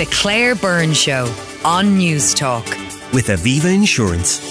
The Claire Byrne Show on News Talk. With Aviva Insurance.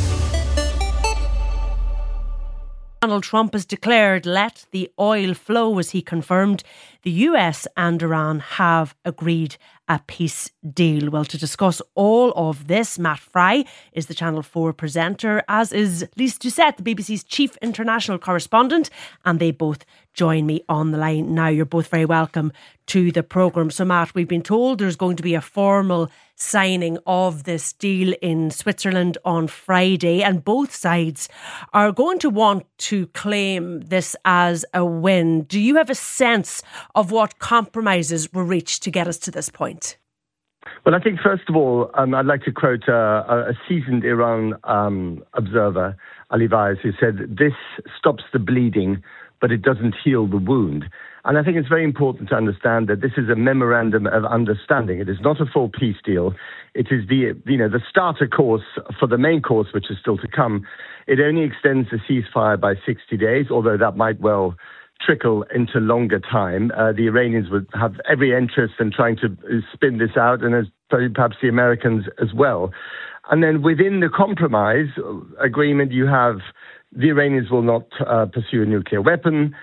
Donald Trump has declared, let the oil flow, as he confirmed the US and Iran have agreed a peace deal. Well, to discuss all of this, Matt Fry is the Channel 4 presenter, as is Lise Doucette, the BBC's chief international correspondent, and they both join me on the line now. You're both very welcome to the programme. So, Matt, we've been told there's going to be a formal signing of this deal in Switzerland on Friday, and both sides are going to want to claim this as a win. Do you have a sense of what compromises were reached to get us to this point? Well, I think, first of all, I'd like to quote a seasoned Iran observer, Ali Vaez, who said, "This stops the bleeding, but it doesn't heal the wound." And I think it's very important to understand that this is a memorandum of understanding. It is not a full peace deal. It is the starter course for the main course, which is still to come. It only extends the ceasefire by 60 days, although that might well trickle into longer time. The Iranians would have every interest in trying to spin this out, and as perhaps the Americans as well. And then within the compromise agreement, you have the Iranians will not pursue a nuclear weapon.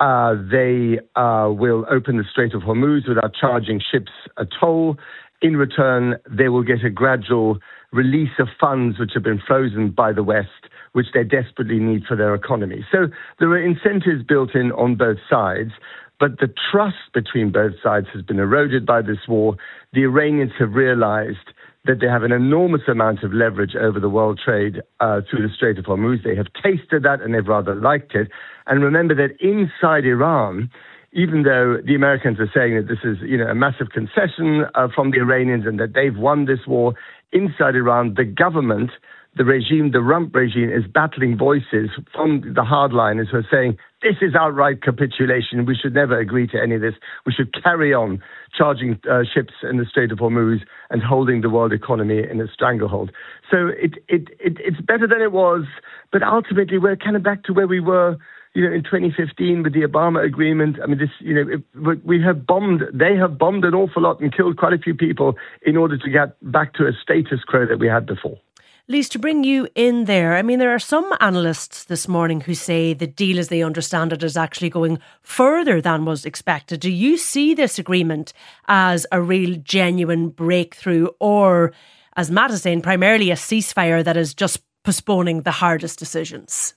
They will open the Strait of Hormuz without charging ships a toll. In return, they will get a gradual release of funds which have been frozen by the West, which they desperately need for their economy. So there are incentives built in on both sides, but the trust between both sides has been eroded by this war. The Iranians have realized that they have an enormous amount of leverage over the world trade through the Strait of Hormuz. They have tasted that and they've rather liked it. And remember that inside Iran, even though the Americans are saying that this is, a massive concession from the Iranians and that they've won this war, inside Iran, the government, the regime, the Rump regime, is battling voices from the hardliners who are saying, this is outright capitulation. We should never agree to any of this. We should carry on charging ships in the Strait of Hormuz and holding the world economy in a stranglehold. So it's better than it was, but ultimately we're kind of back to where we were, in 2015 with the Obama agreement. I mean, they have bombed an awful lot and killed quite a few people in order to get back to a status quo that we had before. Lise, to bring you in there, I mean, there are some analysts this morning who say the deal as they understand it is actually going further than was expected. Do you see this agreement as a real genuine breakthrough, or, as Matt is saying, primarily a ceasefire that is just postponing the hardest decisions?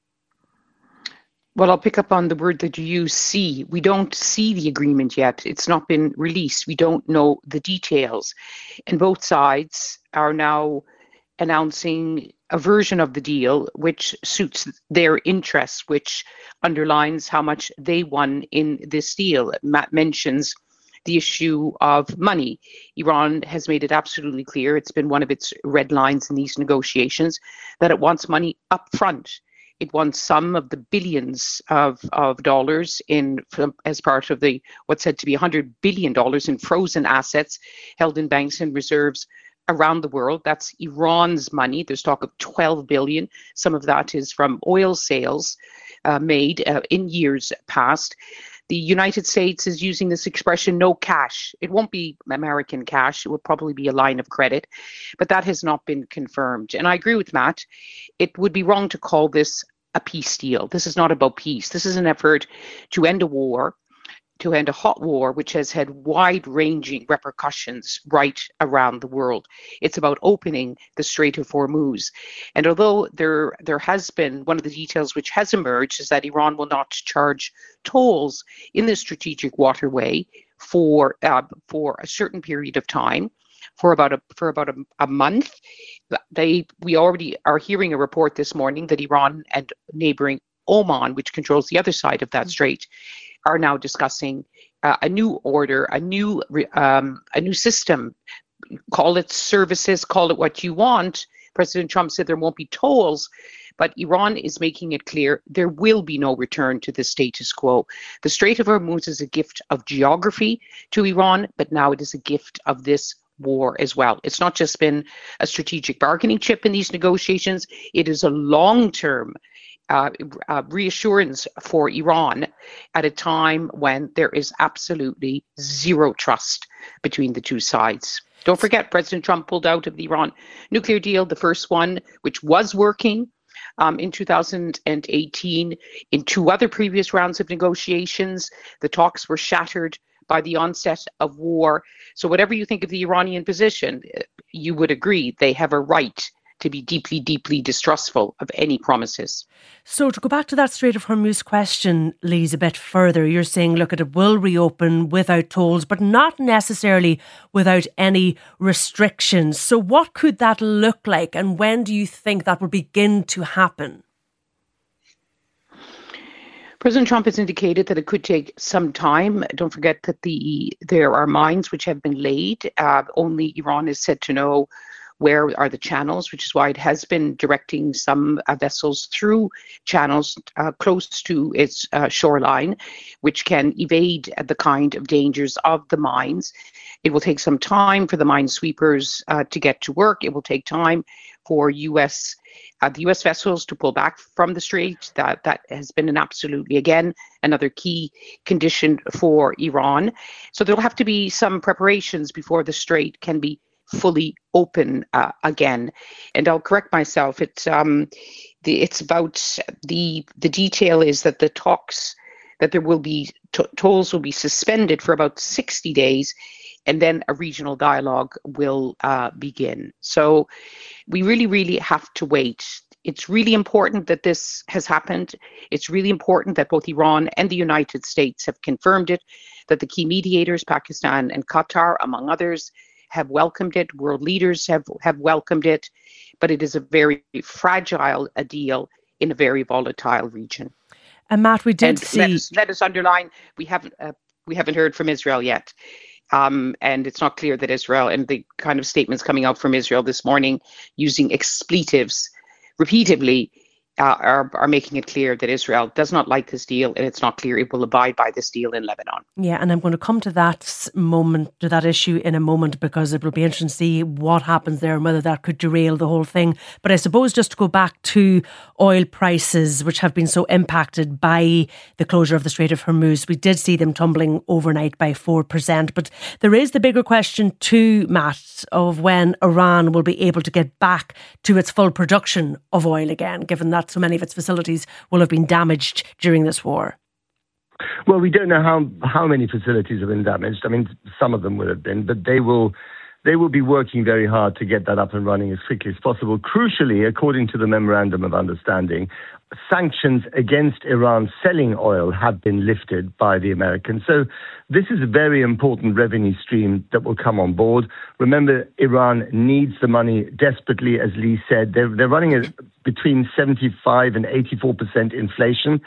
Well, I'll pick up on the word that you use, see. We don't see the agreement yet. It's not been released. We don't know the details. And both sides are now announcing a version of the deal which suits their interests, which underlines how much they won in this deal. Matt mentions the issue of money. Iran has made it absolutely clear, it's been one of its red lines in these negotiations, that it wants money up front. It wants some of the billions of dollars as part of the what's said to be $100 billion in frozen assets held in banks and reserves around the world. That's Iran's money. There's talk of 12 billion. Some of that is from oil sales made in years past. The United States is using this expression, no cash. It won't be American cash. It will probably be a line of credit, but that has not been confirmed. And I agree with Matt. It would be wrong to call this a peace deal. This is not about peace. This is an effort to end a war, to end a hot war, which has had wide-ranging repercussions right around the world. It's about opening the Strait of Hormuz. And although there has been, one of the details which has emerged is that Iran will not charge tolls in the strategic waterway for a certain period of time, for about a month. We already are hearing a report this morning that Iran and neighboring Oman, which controls the other side of that strait, are now discussing a new order, a new system. Call it services, call it what you want. President Trump said there won't be tolls, but Iran is making it clear there will be no return to the status quo. The Strait of Hormuz is a gift of geography to Iran, but now it is a gift of this war as well. It's not just been a strategic bargaining chip in these negotiations. It is a long-term reassurance for Iran at a time when there is absolutely zero trust between the two sides. Don't forget, President Trump pulled out of the Iran nuclear deal, the first one, which was working in 2018. In two other previous rounds of negotiations, the talks were shattered by the onset of war. So whatever you think of the Iranian position, you would agree they have a right to be deeply, deeply distrustful of any promises. So to go back to that Strait of Hormuz question, Lise, a bit further, you're saying, look, it will reopen without tolls, but not necessarily without any restrictions. So what could that look like, and when do you think that will begin to happen? President Trump has indicated that it could take some time. Don't forget that there are mines which have been laid. Only Iran is said to know where are the channels, which is why it has been directing some vessels through channels close to its shoreline, which can evade the kind of dangers of the mines. It will take some time for the minesweepers to get to work. It will take time for the U.S. vessels to pull back from the strait. That has been again, another key condition for Iran. So there'll have to be some preparations before the strait can be fully open again. And I'll correct myself. It's about the detail is that the talks, that there will be tolls will be suspended for about 60 days, and then a regional dialogue will begin. So we really, really have to wait. It's really important that this has happened. It's really important that both Iran and the United States have confirmed it, that the key mediators, Pakistan and Qatar, among others, have welcomed it. World leaders have welcomed it. But it is a very fragile deal in a very volatile region. And Matt, we did see... Let us underline, we haven't heard from Israel yet. And it's not clear that Israel, and the kind of statements coming out from Israel this morning using expletives repeatedly, are making it clear that Israel does not like this deal, and it's not clear it will abide by this deal in Lebanon. Yeah, and I'm going to come to that issue in a moment, because it will be interesting to see what happens there and whether that could derail the whole thing. But I suppose just to go back to oil prices, which have been so impacted by the closure of the Strait of Hormuz, we did see them tumbling overnight by 4%. But there is the bigger question too, Matt, of when Iran will be able to get back to its full production of oil again, given that so many of its facilities will have been damaged during this war. Well, we don't know how many facilities have been damaged. I mean, some of them will have been, but they will be working very hard to get that up and running as quickly as possible. Crucially, according to the Memorandum of Understanding, sanctions against Iran selling oil have been lifted by the Americans. So this is a very important revenue stream that will come on board. Remember, Iran needs the money desperately, as Lee said. They're running at between 75 and 84% inflation.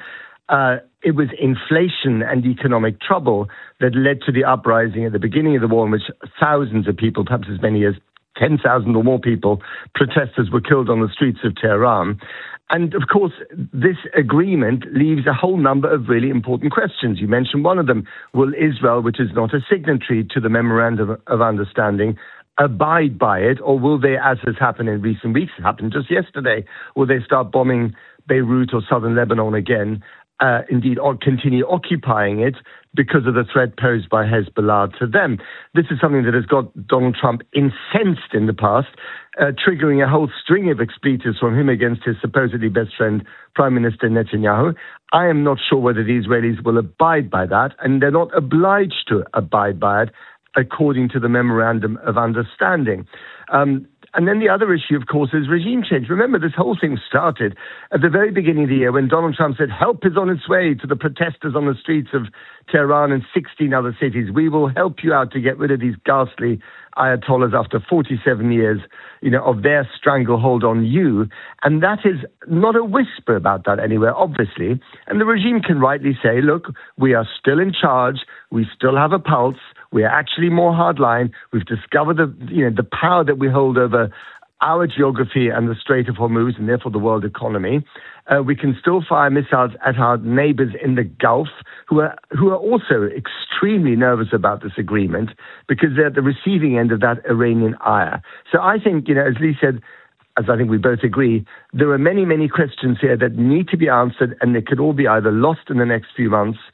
It was inflation and economic trouble that led to the uprising at the beginning of the war, in which thousands of people, perhaps as many as 10,000 or more people, protesters, were killed on the streets of Tehran. And of course, this agreement leaves a whole number of really important questions. You mentioned one of them. Will Israel, which is not a signatory to the Memorandum of Understanding, abide by it, or will they, as has happened in recent weeks, it happened just yesterday, will they start bombing Beirut or southern Lebanon again, or continue occupying it because of the threat posed by Hezbollah to them? This is something that has got Donald Trump incensed in the past, triggering a whole string of expletives from him against his supposedly best friend, Prime Minister Netanyahu. I am not sure whether the Israelis will abide by that, and they're not obliged to abide by it, according to the Memorandum of Understanding. And then the other issue, of course, is regime change. Remember, this whole thing started at the very beginning of the year when Donald Trump said, help is on its way to the protesters on the streets of Tehran and 16 other cities. We will help you out to get rid of these ghastly Ayatollahs after 47 years, of their stranglehold on you. And that is not a whisper about that anywhere, obviously. And the regime can rightly say, look, we are still in charge. We still have a pulse. We are actually more hardline. We've discovered the power that we hold over our geography and the Strait of Hormuz, and therefore the world economy. We can still fire missiles at our neighbors in the Gulf, who are also extremely nervous about this agreement because they're at the receiving end of that Iranian ire. So I think, as Lee said, as I think we both agree, there are many, many questions here that need to be answered, and they could all be either lost in the next few months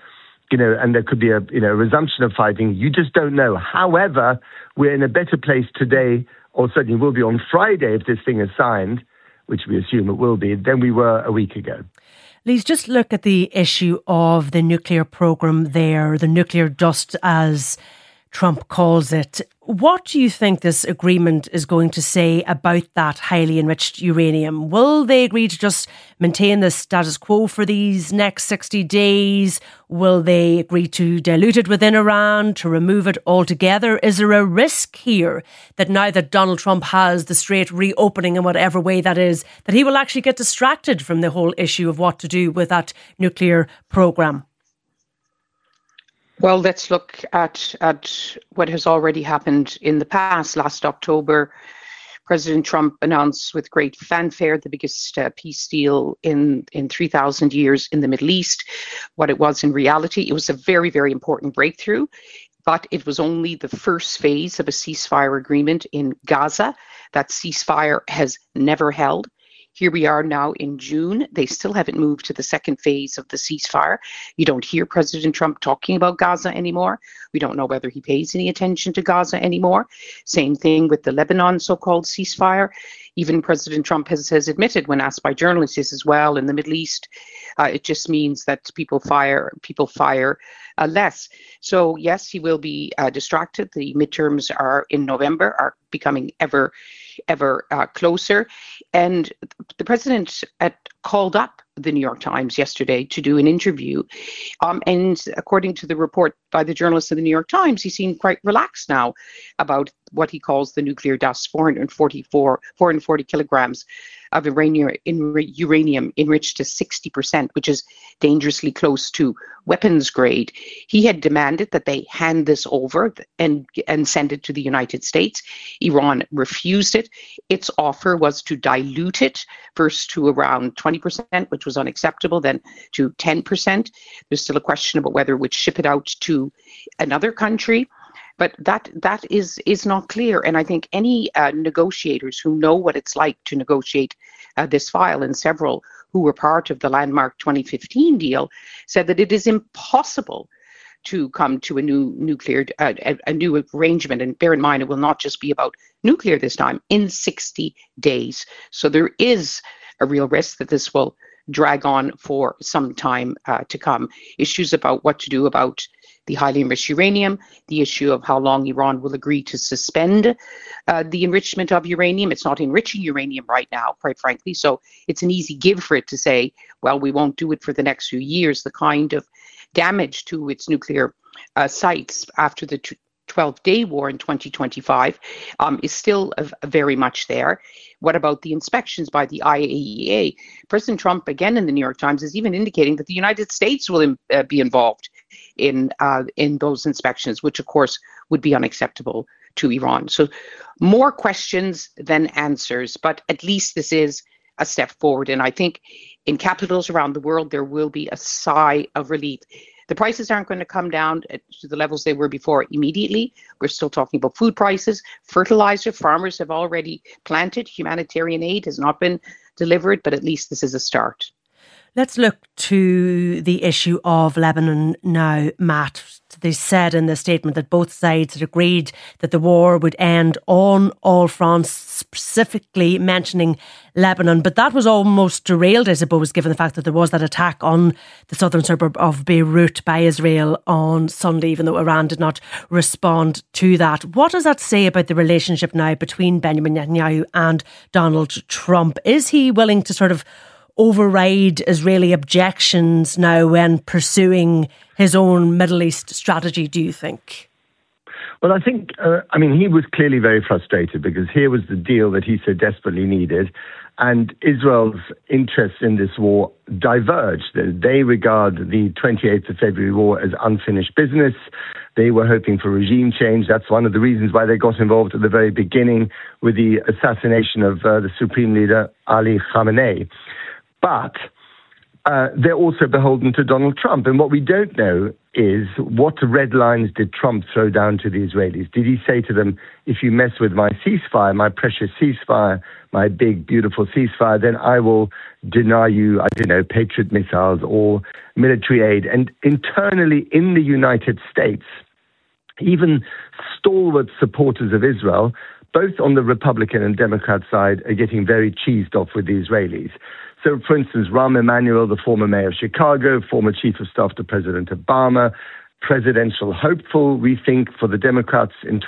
and there could be a resumption of fighting. You just don't know. However, we're in a better place today, or certainly will be on Friday if this thing is signed, which we assume it will be, than we were a week ago. Lise, just look at the issue of the nuclear programme there, the nuclear dust as Trump calls it. What do you think this agreement is going to say about that highly enriched uranium? Will they agree to just maintain the status quo for these next 60 days? Will they agree to dilute it within Iran, to remove it altogether? Is there a risk here that now that Donald Trump has the straight reopening in whatever way that is, that he will actually get distracted from the whole issue of what to do with that nuclear programme? Well, let's look at what has already happened in the past. Last October, President Trump announced with great fanfare the biggest peace deal in 3,000 years in the Middle East. What it was in reality, it was a very, very important breakthrough, but it was only the first phase of a ceasefire agreement in Gaza. That ceasefire has never held. Here we are now in June. They still haven't moved to the second phase of the ceasefire. You don't hear President Trump talking about Gaza anymore. We don't know whether he pays any attention to Gaza anymore. Same thing with the Lebanon so-called ceasefire. Even President Trump has admitted when asked by journalists as well, in the Middle East, it just means that people fire less. So yes, he will be distracted. The midterms are in November, are becoming ever closer. And the president called up the New York Times yesterday to do an interview. And according to the report by the journalists of the New York Times, he seemed quite relaxed now about what he calls the nuclear dust, 440 kilograms of uranium enriched to 60%, which is dangerously close to weapons grade. He had demanded that they hand this over and send it to the United States. Iran refused it. Its offer was to dilute it, first to around 20%, which was unacceptable, then to 10%. There's still a question about whether it would ship it out to another country. But that is not clear. And I think any negotiators who know what it's like to negotiate this file, and several who were part of the landmark 2015 deal, said that it is impossible to come to a new arrangement. And bear in mind, it will not just be about nuclear this time, in 60 days. So there is a real risk that this will drag on for some time to come. Issues about what to do about the highly enriched uranium, the issue of how long Iran will agree to suspend the enrichment of uranium. It's not enriching uranium right now, quite frankly, so it's an easy give for it to say, well, we won't do it for the next few years. The kind of damage to its nuclear sites after the 12-day war in 2025 is still very much there. What about the inspections by the IAEA? President Trump, again in the New York Times, is even indicating that the United States will be involved in those inspections, which of course would be unacceptable to Iran. So more questions than answers, but at least this is a step forward. And I think in capitals around the world, there will be a sigh of relief. The prices aren't going to come down to the levels they were before immediately. We're still talking about food prices, fertilizer. Farmers have already planted. Humanitarian aid has not been delivered, but at least this is a start. Let's look to the issue of Lebanon now, Matt. They said in the statement that both sides had agreed that the war would end on all fronts, specifically mentioning Lebanon. But that was almost derailed, I suppose, given the fact that there was that attack on the southern suburb of Beirut by Israel on Sunday, even though Iran did not respond to that. What does that say about the relationship now between Benjamin Netanyahu and Donald Trump? Is he willing to sort of override Israeli objections now when pursuing his own Middle East strategy, do you think? Well, I think, he was clearly very frustrated because here was the deal that he so desperately needed, and Israel's interests in this war diverged. They regard the 28th of February war as unfinished business. They were hoping for regime change. That's one of the reasons why they got involved at the very beginning with the assassination of the supreme leader, Ali Khamenei. But they're also beholden to Donald Trump. And what we don't know is what red lines did Trump throw down to the Israelis? Did he say to them, if you mess with my ceasefire, my precious ceasefire, my big, beautiful ceasefire, then I will deny you, Patriot missiles or military aid? And internally in the United States, even stalwart supporters of Israel, both on the Republican and Democrat side, are getting very cheesed off with the Israelis. So, for instance, Rahm Emanuel, the former mayor of Chicago, former chief of staff to President Obama, presidential hopeful, we think, for the Democrats in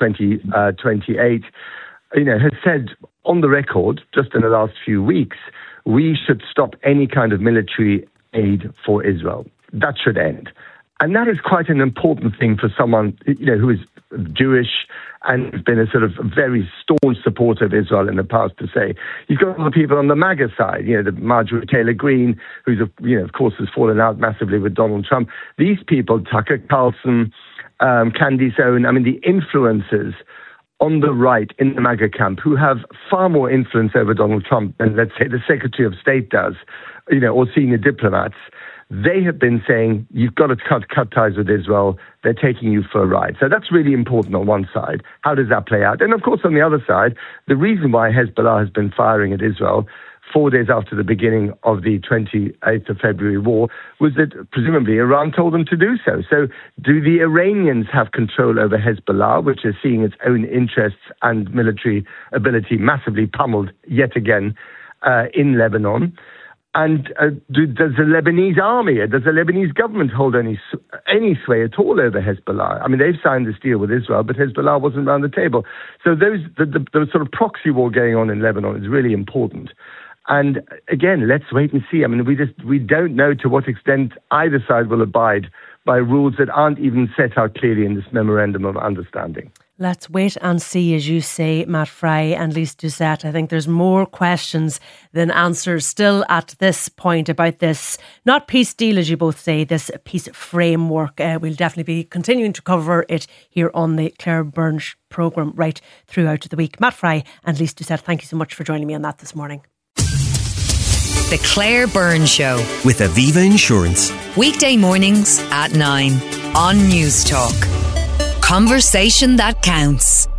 2028, has said on the record, just in the last few weeks, we should stop any kind of military aid for Israel. That should end. And that is quite an important thing for someone, who is Jewish and has been a sort of very staunch supporter of Israel in the past to say. You've got all the people on the MAGA side, the Marjorie Taylor Greene, who's, of course, has fallen out massively with Donald Trump. These people, Tucker Carlson, Candace Owen, the influencers on the right in the MAGA camp who have far more influence over Donald Trump than, let's say, the Secretary of State does, or senior diplomats. They have been saying, you've got to cut ties with Israel. They're taking you for a ride. So that's really important on one side. How does that play out? And of course, on the other side, the reason why Hezbollah has been firing at Israel 4 days after the beginning of the 28th of February war was that presumably Iran told them to do so. So do the Iranians have control over Hezbollah, which is seeing its own interests and military ability massively pummeled yet again in Lebanon? And does the Lebanese army, does the Lebanese government hold any sway at all over Hezbollah? They've signed this deal with Israel, but Hezbollah wasn't around the table. So the sort of proxy war going on in Lebanon is really important. And again, let's wait and see. We don't know to what extent either side will abide by rules that aren't even set out clearly in this memorandum of understanding. Let's wait and see, as you say, Matt Frey and Lise Doucette. I think there's more questions than answers still at this point about this, not peace deal, as you both say, this peace framework. We'll definitely be continuing to cover it here on the Claire Byrne programme right throughout the week. Matt Frey and Lise Doucette, thank you so much for joining me on that this morning. The Claire Byrne Show with Aviva Insurance. Weekday mornings at 9 on News Talk. Conversation that counts.